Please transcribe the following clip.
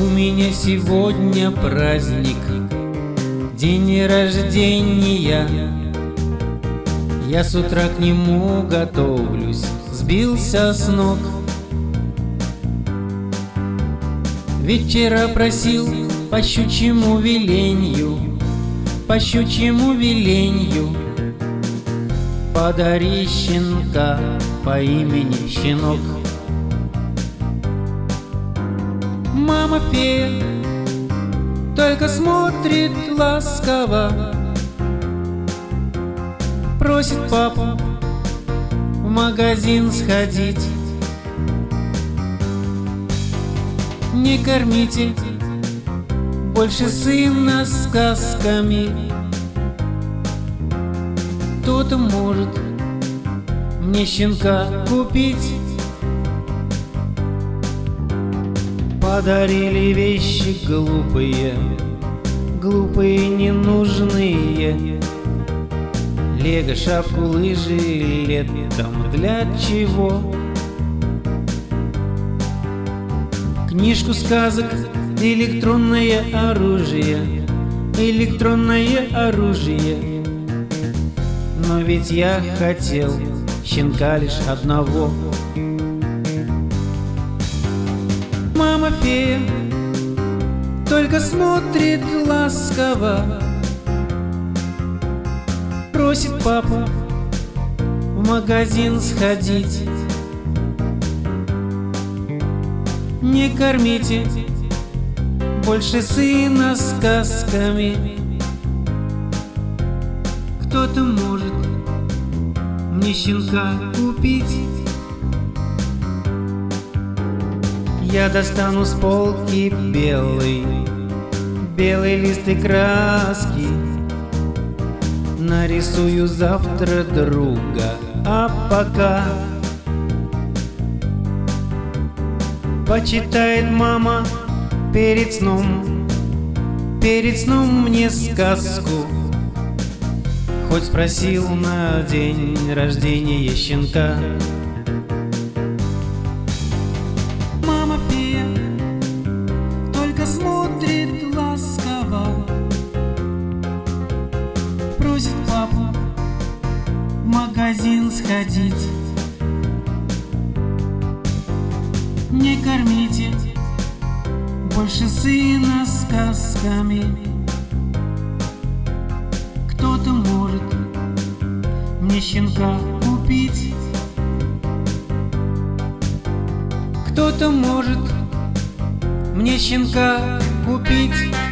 У меня сегодня праздник, день рождения. Я с утра к нему готовлюсь, сбился с ног. Ведь вчера просил по щучьему веленью, по щучьему веленью, подари щенка по имени Щенок. Мама фея только смотрит ласково, просит папу в магазин сходить. Не кормите больше сына сказками, кто-то может мне щенка купить. Подарили вещи глупые, глупые, ненужные. Лего, шапку, лыжи летом для чего? Книжку сказок, электронное оружие, электронное оружие. Но ведь я хотел щенка лишь одного. Мама фея только смотрит ласково, просит папу в магазин сходить. Не кормите больше сына сказками, кто-то может мне щенка купить. Я достану с полки белый лист и краски, нарисую завтра друга, а пока почитает мама перед сном мне сказку. Хоть спросил на день рождения щенка. Мама фея только смотрит ласково, просит папу в магазин сходить. Не кормите больше сына сказками, кто-то может мне щенка купить. Кто-то может мне щенка купить.